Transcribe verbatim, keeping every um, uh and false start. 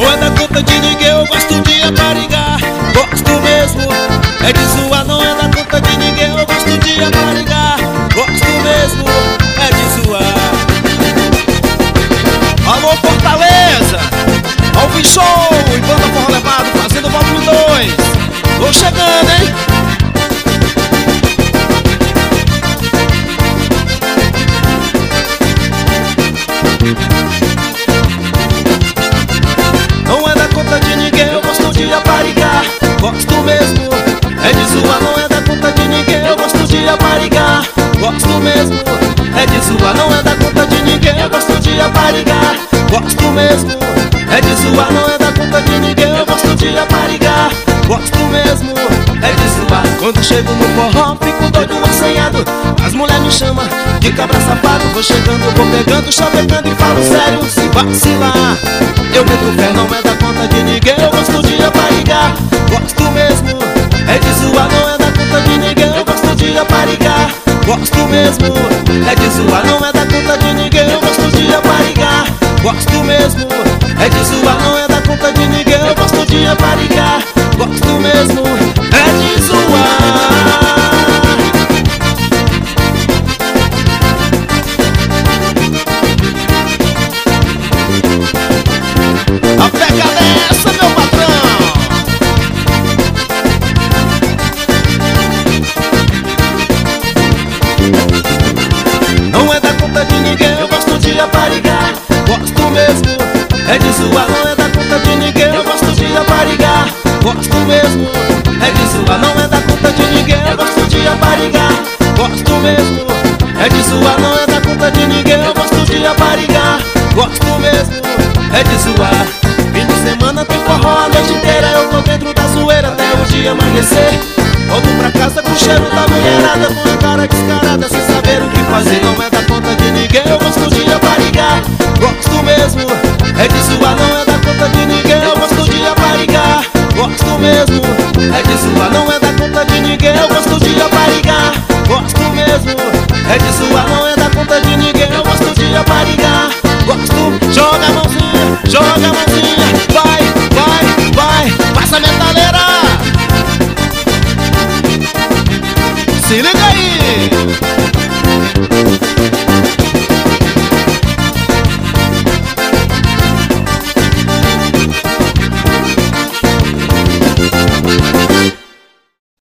Não é da conta de ninguém, eu gosto de aparigar. Gosto mesmo, é de zoar. Não é da conta de ninguém, eu gosto de aparigar. Gosto mesmo, é de zoar. Alô Fortaleza, Alvin Show e Banda Forró Levado fazendo o volume dois. Tô chegando, hein? Não é da conta de ninguém, eu gosto de aparigar. Gosto mesmo, é de zoar. Não é da conta de ninguém, eu gosto de aparigar. Gosto mesmo, é de zoar. Não é da conta de ninguém, eu gosto de aparigar. Gosto mesmo, é de zoar. Não é da conta de ninguém, eu gosto de aparigar. Gosto mesmo, é de zoar. Quando chego no forró, fico doido, assanhado. As mulheres me chamam de cabra safado. Vou chegando, vou pegando, chavecando e falo sério. Se vacilar, eu meto fé. Não é da conta de ninguém, eu gosto de aparigar. Gosto mesmo, é de zoar. Não é da conta de ninguém, eu gosto de aparigar. Gosto mesmo, é de zoar. Não é da conta de ninguém, eu gosto de aparigar. Gosto mesmo, é de zoar. Não é da conta de ninguém, eu gosto de aparigar. Gosto mesmo, é de zoar. A pegada é essa, meu patrão. Não é da conta de ninguém, eu gosto de aparigar. Gosto mesmo, é de zoar. Não é da conta de ninguém, eu gosto de aparigar. Gosto mesmo, é de zoar. Não é da conta de ninguém, eu gosto de aparigar. Gosto mesmo, é de zoar. Não é da conta de ninguém, eu gosto de aparigar. Gosto mesmo, é de zoar. Fim de semana tem forró a noite inteira. Eu tô dentro da zoeira até o dia amanhecer. Volto pra casa com o cheiro da mulherada, com a cara descarada, sem saber o que fazer. Não é da conta de ninguém, eu gosto de aparigar. Gosto mesmo, é de zoar. Não é da conta de ninguém, eu gosto de aparigar. Gosto mesmo, é de zoar. Não é da conta de ninguém, eu gosto de aparigar. Gosto mesmo, é de zoar. Não é da conta de ninguém, eu gosto de aparigar. Gosto, joga a mãozinha, joga a mãozinha. Vai, vai, vai, passa a metaleira. Se liga aí.